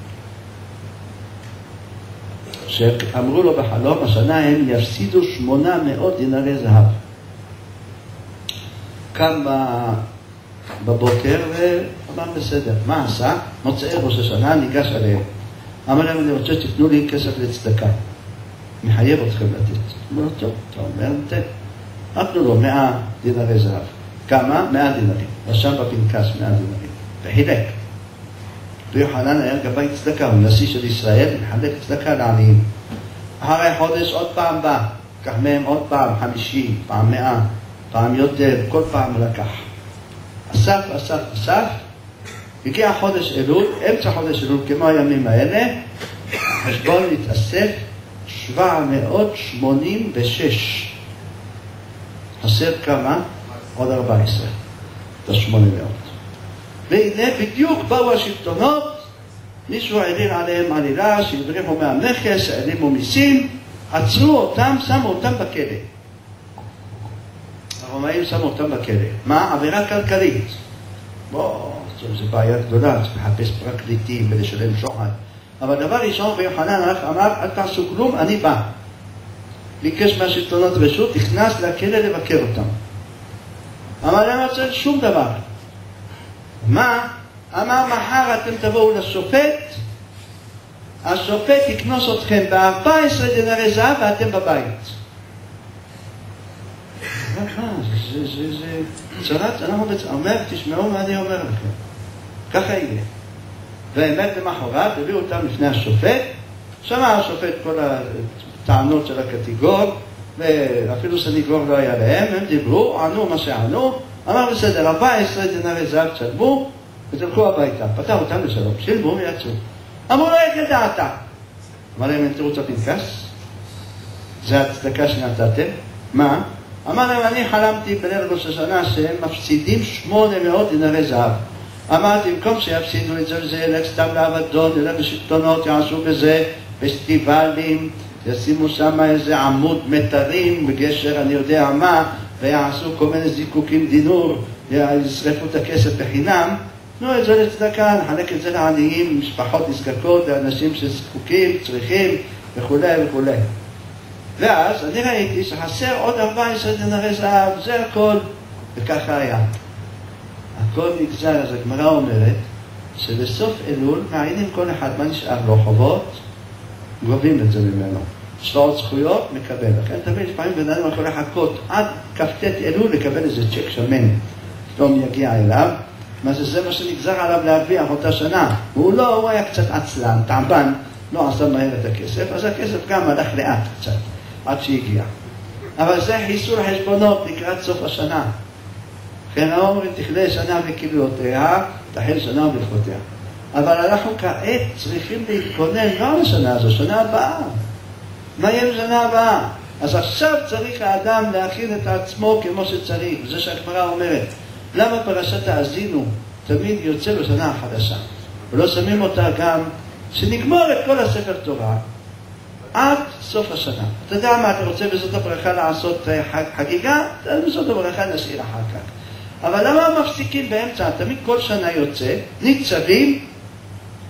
שאמרו לו בחלום, השנה הם יפסידו 800 דינרי זהב. קם בבוקר ואמר בסדר, מה עשה? מוצאי ראש השנה, ניגש עליהם. אמר להם, אני רוצה שתתנו לי כסף לצדקה. מחייב אתכם לתת. אמר לו, טוב, אתה אומר, תן. נתנו לו 100 דינרי זהב. כמה? 100 דינרים. רשם בפנקס 100 דינרים. וחילק. ויוחנן היה גבאי צדקה, הוא נשיא של ישראל, מחלק צדקה לעניים. אחרי חודש עוד פעם בא, קח מהם עוד פעם 50, פעם 100, פעם יותר, כל פעם לקח. אסף, הגיע חודש אלול, אמצע חודש אלול, כמו הימים האלה, החשבון התאסף 786. חסר כמה? עוד 14. זה 800. והנה בדיוק באו השלטונות, מישהו העליל עליהם עלילה, שהדריכו מהמכס, העלימו מיסים, עצרו אותם, שמו אותם בכלא. הרומאים שמו אותם בכלא. מה? עבירה כלכלית. זו בעיה גדולה, צריך לחפש פרקליטים ולשלם שוחד. אבל דבר ראשון, ויוחנן אמר, אל תעשו כלום, אני בא. ביקש מהשלטונות רשות, נכנס לכלא לבקר אותם. אמר להם, לא צריך שום דבר. מה? אמר, מחר אתם תבואו לשופט, השופט יקנוס אתכם ב-14 דינרי זהב ואתם בבית. זה צרת, אנחנו אומר, תשמעו מה אני אומר לכם. ככה יהיה. והאמת למחרת, הביאו אותם לפני השופט, שמע השופט כל הטענות של הקטגור, ואפילו סניגור לא היה להם, הם דיברו, ענו מה שענו, אמר בסדר, 14 דינרי זהב תשלמו, ותלכו הביתה. פתח אותם לשלום, שילמו ויצאו. אמרו לו, איך ידעת? אמר להם, תראו את הפנקס, זה הצדקה שנתתם. מה? אמר להם, אני חלמתי בליל ראש השנה שהם מפסידים 800 דינרי זהב. אמרתי, במקום שיפסידו את זה, ילך סתם לעבדון, ילך בשלטונות, יעשו בזה, פסטיבלים, ישימו שם איזה עמוד מטרים בגשר, אני יודע מה, ויעשו כל מיני זיקוקים דינור, ישרפו את הכסף בחינם, תנו את זה לצדקה, נחלק את זה לעניים, משפחות נזקקות, לאנשים שזקוקים, צריכים, וכו' וכו'. ואז אני ראיתי שחסר עוד 14 דינרי זהב, זה הכל, וככה היה. הכל נגזר, אז הגמרא אומרת, שבסוף אלול מעיינים כל אחד מה נשאר לו חובות, גובים את זה ממנו. יש לו עוד זכויות, מקבל. לכן תמיד לפעמים בן אדם יכול לחכות עד כ"ט אלול לקבל איזה צ'ק שמן. פתאום יגיע אליו, מה זה מה שנגזר עליו להרוויח אותה שנה. הוא היה קצת עצלן, טעבן, לא עשה מהר את הכסף, אז הכסף גם הלך לאט קצת, עד שהגיע. אבל זה חיסול חשבונות לקראת סוף השנה. כן, אומרים, תכלה שנה וקללותיה, תחל שנה וברכותיה. אבל אנחנו כעת צריכים להתכונן לא לשנה הזו, שנה הבאה. מה יהיה בשנה הבאה? אז עכשיו צריך האדם להכין את עצמו כמו שצריך. זה שהגמרא אומרת, למה פרשת האזינו תמיד יוצא בשנה החדשה? ולא שמים אותה גם שנגמור את כל הספר תורה עד סוף השנה. אתה יודע מה, אתה רוצה בזאת הברכה לעשות חגיגה? בזאת הברכה נשאיר אחר כך. אבל למה מפסיקים באמצע? תמיד כל שנה יוצא, ניצבים,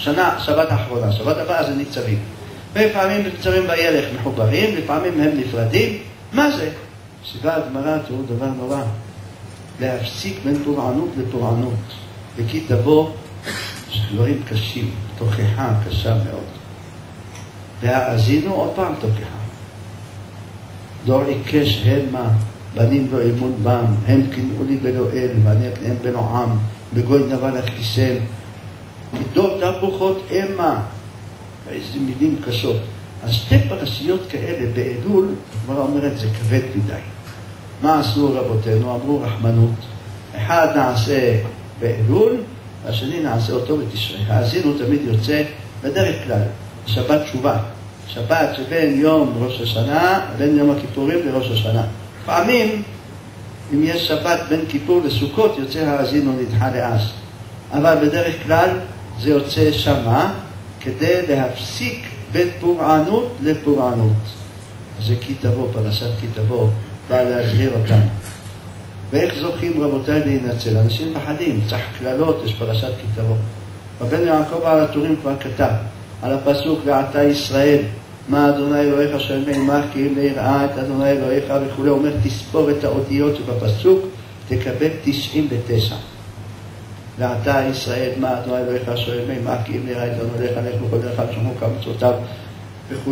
שבת האחרונה, שבת הבאה זה ניצבים. ולפעמים ניצבים וילך מחוברים, לפעמים הם נפרדים. מה זה? סיבה הגמרא, תראו דבר נורא. להפסיק בין פורענות לפורענות. וכי תבוא דברים קשים, תוכחה קשה מאוד. והאזינו עוד פעם תוכחה. דור עיקש המה, בנים לא אמון בם, הם קנאו לי בלא אל, ואני אקנאם בלא עם, בגוי נבל אכיסם. כדור תהפוכות המה. איזה מילים קשות. אז שתי פרשיות כאלה באלול, כבר אומרת, זה כבד מדי. מה עשו רבותינו? אמרו רחמנות. אחד נעשה באלול, והשני נעשה אותו בתשרי. האזינו תמיד יוצא בדרך כלל, שבת תשובה. שבת שבין יום ראש השנה, בין יום הכיפורים לראש השנה. פעמים, אם יש שבת בין כיפור לסוכות, יוצא האזינו נדחה לאס. אבל בדרך כלל זה יוצא שמה, כדי להפסיק בין פורענות לפורענות. זה כי תבוא, פרשת כי תבוא, בא להזהיר אותנו. ואיך זוכים רבותיי להינצל? אנשים פחדים, צריך כללות, יש פרשת כי תבוא. רבנו יעקב על הטורים כבר כתב, על הפסוק ועתה ישראל, מה אדוני אלוהיך שלמי עמך כי אם ליראה את אדוני אלוהיך וכו'. הוא אומר תספור את האותיות שבפסוק, תקבל 99. ועתה ישראל, מה אדוני אלוהיך שלמי עמך כי אם ליראה את אדוני אלוהיך לך בכל דרכיו ושמעו כמצוותיו וכו'.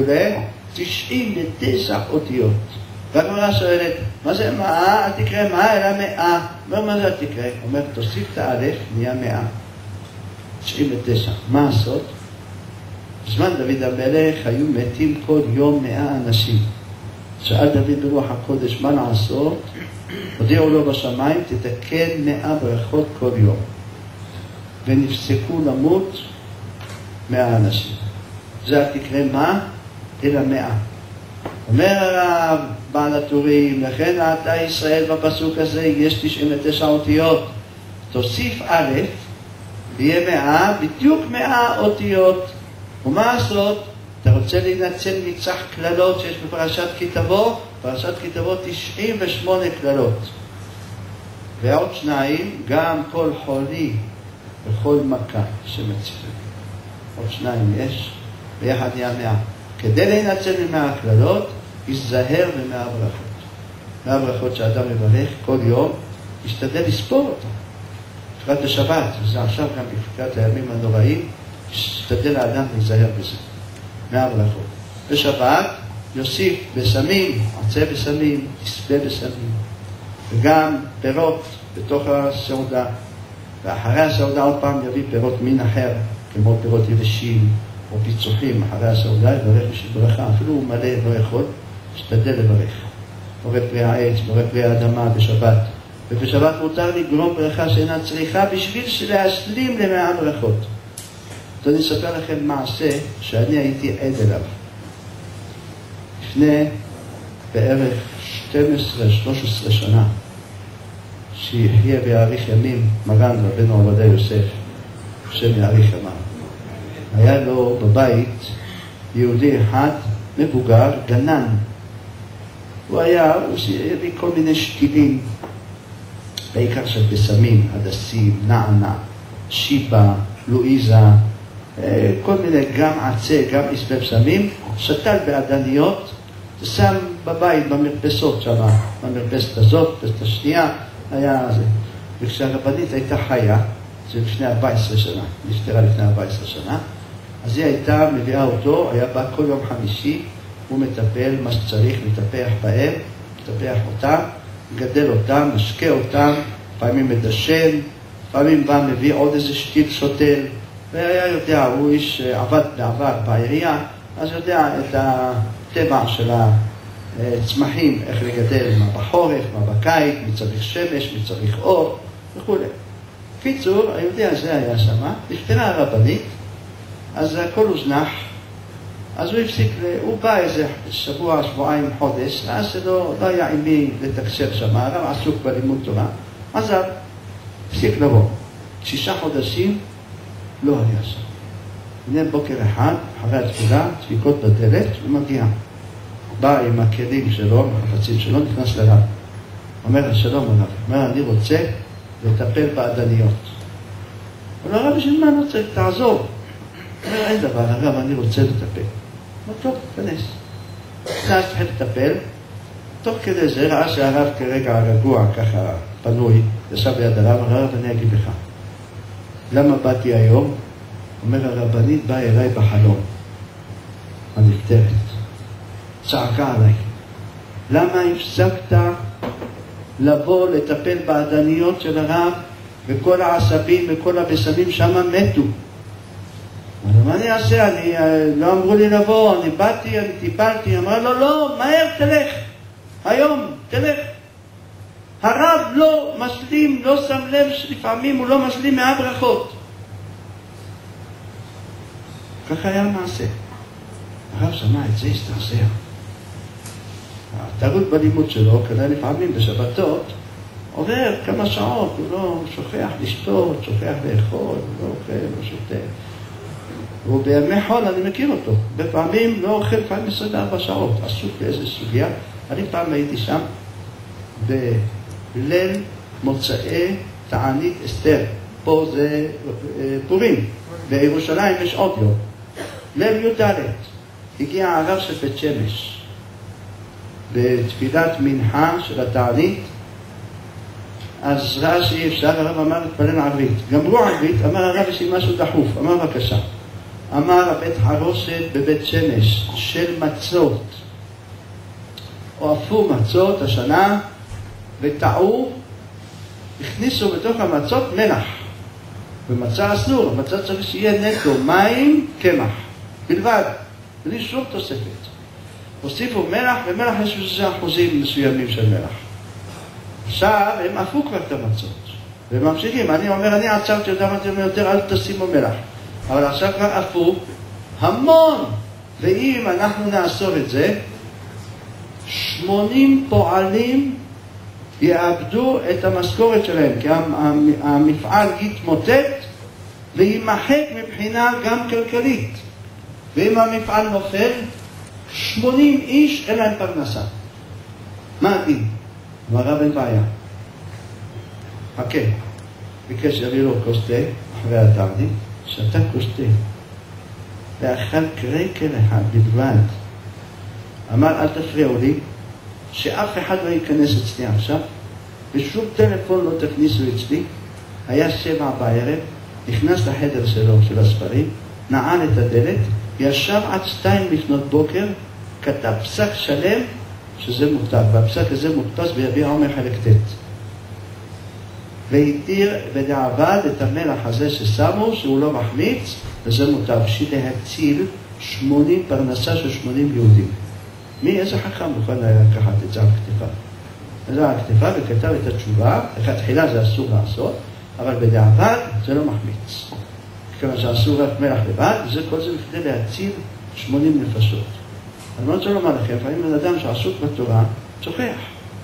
99 אותיות. והגמרא שואלת, מה זה מאה? אל תקרא מאה אלא מאה. מה זה אל תקרא? אומר, תוסיף את האלף, נהיה 100. 99. מה הסוד? בזמן דוד המלך היו מתים כל יום 100 אנשים. שאל דוד ברוח הקודש מה לעשות? הודיעו לו בשמיים, תתקן 100 ברכות כל יום. ונפסקו למות 100 אנשים. זה אל תקרא מה? אלא 100. אומר הרב בעל הטורים, לכן אתה ישראל בפסוק הזה יש 99 אותיות. תוסיף א', ויהיה 100, בדיוק 100 אותיות. ומה לעשות? אתה רוצה להינצל מצח כללות שיש בפרשת כי תבוא? פרשת כי תבוא 98 כללות. ועוד 2, גם כל חולי וכל מכה שמציפים. עוד 2 יש, ביחד נהיה 100. כדי להינצל מ100 הכללות, יזהר ב100 ברכות. 100 ברכות שאדם מברך כל יום, ישתדל לספור אותו. בפרט בשבת, וזה עכשיו גם בפרט הימים הנוראים, ישתדל האדם להיזהר בזה. 100 ברכות. בשבת יוסיף בסמים, עצה בסמים, יספה בסמים. וגם פירות בתוך הסעודה. ואחרי הסעודה עוד פעם יביא פירות מין אחר, כמו פירות יבשים, או פיצוחים אחרי הסעודה, יברך בשביל ברכה, אפילו הוא מלא לא יכול, ישתדל לברך. בורא פרי העץ, בורא פרי האדמה בשבת. ובשבת מותר לגרום ברכה שאינה צריכה בשביל להשלים ל100 ברכות. אז אני אספר לכם מעשה שאני הייתי עד אליו. לפני בערך 12-13 שנה, שיחיה ויאריך ימים מרן רבנו עובדיה יוסף, השם יאריך ימיו. היה לו בבית יהודי אחד מבוגר, גנן. הוא הביא כל מיני שתילים, בעיקר של בסמים, הדסים, נענה, שיבה, לואיזה, כל מיני, גם עצה, גם מספר בסמים, שתל בעדניות, ושם בבית, במרפסות שם, במרפסת הזאת, במרפסת השנייה, היה זה. וכשהרבנית הייתה חיה, זה לפני 14 שנה, נפטרה לפני 14 שנה, אז היא הייתה מביאה אותו, היה בא כל יום חמישי, הוא מטפל מה שצריך, מטפח בהם, מטפח אותם, מגדל אותם, משקה אותם, פעמים מדשן, פעמים בא מביא עוד איזה שתיל שוטל, והיה יודע, הוא איש עבד בעבר בעירייה, אז יודע את הטבע של הצמחים, איך לגדל, מה בחורף, מה בקיץ, מי צריך שמש, מי צריך אור, וכו'. קיצור, היהודי הזה היה שם, נפטרה הרבנית, אז הכל הוזנח, אז הוא הפסיק, הוא בא איזה שבוע, שבועיים, חודש, אז שלא היה עם מי לתקשר שם, הרב עסוק בלימוד תורה, אז הפסיק לבוא. 6 חודשים לא היה שם. הנה בוקר אחד, אחרי התפילה, דפיקות בדלת, הוא מגיע. בא עם הכלים שלו, החפצים שלו, נכנס לרב. אומר, שלום הרב, אומר, אני רוצה לטפל בעדניות. אומר, הרב, בשביל מה אני רוצה? תעזור. אומר, אין דבר, הרב, אני רוצה לטפל. אומר, טוב, כנס. אז תחל לטפל. תוך כדי זה ראה שהרב כרגע רגוע, ככה פנוי, ישב ליד הרב, אני אגיד לך. למה באתי היום? אומר, הרבנית באה אליי בחלום. הנפטרת. צעקה עליי. למה הפסקת לבוא לטפל בעדניות של הרב, וכל העשבים וכל הבשמים שם מתו? מה אני אעשה? לא אמרו לי לבוא, אני באתי, אני טיפלתי. אמרה לו, לא, מהר תלך. היום, תלך. הרב לא משלים, לא שם לב שלפעמים הוא לא משלים מהברכות. ככה היה מעשה. הרב שמע את זה, הסתעזע. התערות בלימוד שלו, כנראה לפעמים בשבתות, עובר כמה שעות, הוא לא שוכח לשתות, שוכח לאכול, הוא לא אוכל, לא שותה. ובימי חול אני מכיר אותו. בפעמים לא אוכל פעם 24 שעות, עסוק באיזו סוגיה. אני פעם הייתי שם בליל מוצאי תענית אסתר. פה זה פורים. בירושלים יש עוד יום. ליל י"ד. הגיע הרב של בית שמש. בתפילת מנחה של התענית. אז ראה שאי אפשר, הרב אמר להתפלל עברית. גמרו עברית, אמר הרב יש לי משהו דחוף. אמר בבקשה. אמר הבית חרושת בבית שמש של מצות. אוהפו מצות השנה וטעו, הכניסו בתוך המצות מלח. ומצה אסור, המצה צריך שיהיה נטו, מים, קמח, בלבד, בלי שום תוספת. הוסיפו מלח, ומלח יש 6% מסוימים של מלח. עכשיו הם עפו כבר את המצות, והם ממשיכים. אני אומר, אני עצרתי אותם, אני אומר יותר, אל תשימו מלח. אבל עכשיו כבר עפו המון, ואם אנחנו נאסור את זה, 80 פועלים יאבדו את המשכורת שלהם, כי המפעל יתמוטט וימחק מבחינה גם כלכלית. ואם המפעל נופל, 80 איש אין להם פרנסה. מה הדין? הרב אין בעיה. חכה. ביקש יביא לו כוס תה אחרי התענית, שתה כוס תה. ואכל קרקל אחד בלבד. אמר, אל תפריעו לי, שאף אחד לא ייכנס אצלי עכשיו, ושום טלפון לא תכניסו אצלי. היה 7 בערב, נכנס לחדר שלו, של הספרים, נעל את הדלת, ישב עד 2 לפנות בוקר, כתב פסק שלם, שזה מותר, והפסק הזה מודפס ביביע עומר חלק ט'. והתיר בדיעבד את המלח הזה ששמו, שהוא לא מחמיץ, וזה מותר, בשביל להציל 80 פרנסה של 80 יהודים. איזה חכם מוכן היה לקחת את זה על כתיבה? זה על כתיבה וכתב את התשובה, תחילה זה אסור לעשות, אבל בדיעבד זה לא מחמיץ. כיוון שאסור רק מלח לבד, כל זה כדי להציל 80 נפשות. אני לא רוצה לומר לכם, לפעמים בן אדם שעסוק בתורה, צוחח.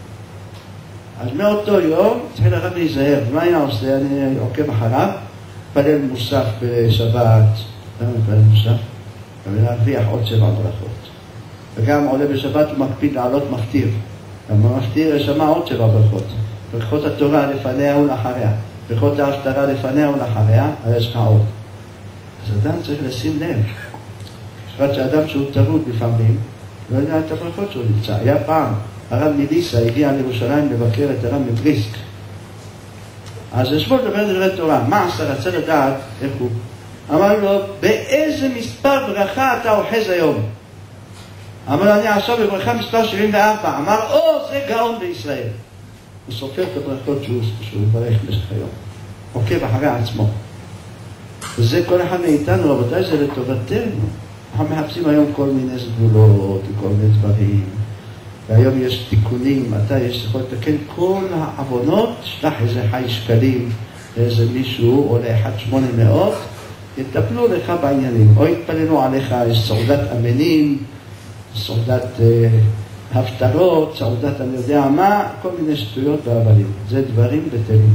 אז מאותו יום התחיל הרב להיזהר, ומה היה עושה? אני עוקב אחריו, פלל מוסף בשבת, למה פלל מוסף? ולהרוויח עוד 7 ברכות. וגם עולה בשבת הוא מקפיד לעלות מפטיר. גם במפטיר ישמע עוד 7 ברכות. ברכות התורה לפניה ולאחריה. ברכות ההפטרה לפניה ולאחריה, אז יש לך עוד. אז אדם צריך לשים לב. בפרט שאדם שהוא טרוד לפעמים, לא יודע את הברכות שהוא נמצא. היה פעם, הרב מליסה הגיע לירושלים לבקר את הרב מבריסק. אז ישבו לדבר דברי תורה. מה עשה? רצה לדעת איך הוא. אמר לו, באיזה מספר ברכה אתה אוחז היום? אמר, אני עכשיו בברכה מספר 74. אמר, זה גאון בישראל. הוא סופר את הברכות שהוא ברך במשך היום. עוקב אחרי עצמו. וזה כל אחד מאיתנו, רבותיי, זה לטובתנו. אנחנו מחפשים היום כל מיני סגולות וכל מיני דברים. והיום יש תיקונים, אתה יכול לתקן כל העוונות, שלח איזה חי שקלים, איזה מישהו, או ל1-800, יטפלו לך בעניינים. או יתפללו עליך, יש סעודת אמנים, סעודת הפטרות, סעודת אני יודע מה, כל מיני שטויות והבלים. זה דברים בטלים.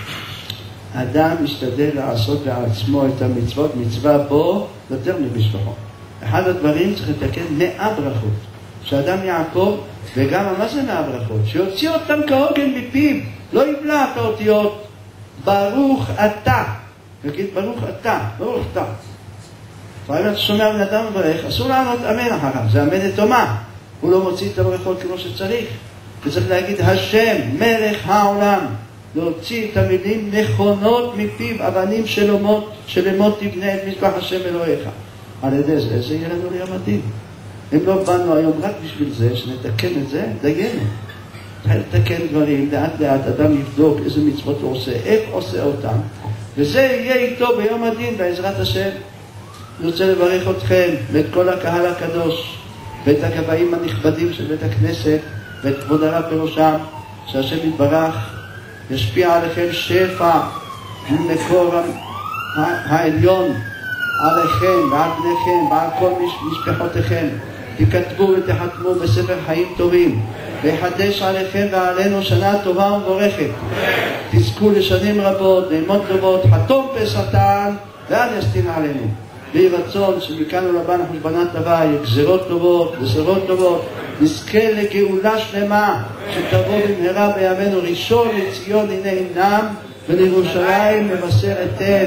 אדם משתדל לעשות לעצמו את המצוות, מצווה בו יותר מבשלוחו. אחד הדברים צריך לתקן 100 ברכות. שאדם יעקב, וגם מה זה 100 ברכות? שיוציא אותם כהוגן מפיו, לא יבלע את האותיות. ברוך אתה. נגיד ברוך אתה, ברוך אתה. לפעמים אתה שומע בן אדם מברך, אסור לענות אמן אחריו, זה אמן לתומה. הוא לא מוציא את הברכות כמו שצריך. וצריך להגיד, השם, מלך העולם, להוציא את המילים נכונות מפיו, אבנים שלמות תבנה את מזבח השם אלוהיך. על ידי זה יהיה לנו ליום הדין. אם לא באנו היום רק בשביל זה, שנתקן את זה, דיינו. לתקן דברים, לאט לאט אדם יבדוק איזה מצוות הוא עושה, איך עושה אותם, וזה יהיה איתו ביום הדין בעזרת השם. אני רוצה לברך אתכם ואת כל הקהל הקדוש ואת הגבאים הנכבדים של בית הכנסת ואת כבוד הרב בראשם, שהשם יתברך ישפיע עליכם שפע ממקור העליון עליכם ועל בניכם ועל כל משפחותיכם. תכתבו ותחתמו בספר חיים טובים, ויחדש עליכם ועלינו שנה טובה ומבורכת. תזכו לשנים רבות, נעימות טובות, חתום פסחתן ואל יסטין עלינו. ויהי רצון שמכאן ולבא אנחנו בנת טובה, יהיו גזירות טובות, בשורות טובות, נזכה לגאולה שלמה שתבוא במהרה בימינו. ראשון לציון הנה נם, ולירושלים מבשר אתן.